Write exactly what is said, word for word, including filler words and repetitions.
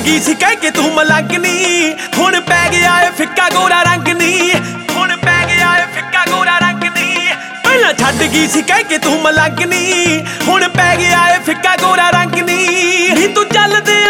ਗਈ ਸੀ ਕਹਿ ਕੇ ਤੂੰ ਮਲੰਗ ਨੀ, ਹੁਣ ਪੈ ਗਿਆ ਏ ਫਿੱਕਾ ਗੋਰਾ ਰੰਗ ਨੀ, ਹੁਣ ਪੈ ਗਿਆ ਏ ਫਿੱਕਾ ਗੋਰਾ ਰੰਗ ਨੀ। ਪਹਿਲਾਂ ਛੱਡ ਗਈ ਸੀ ਕਹਿ ਕੇ ਤੂੰ ਮਲੰਗ ਨੀ, ਹੁਣ ਪੈ ਗਿਆ ਏ ਫਿੱਕਾ ਗੋਰਾ ਰੰਗ ਨੀ। ਨੀ ਤੂੰ ਚੱਲਦੇ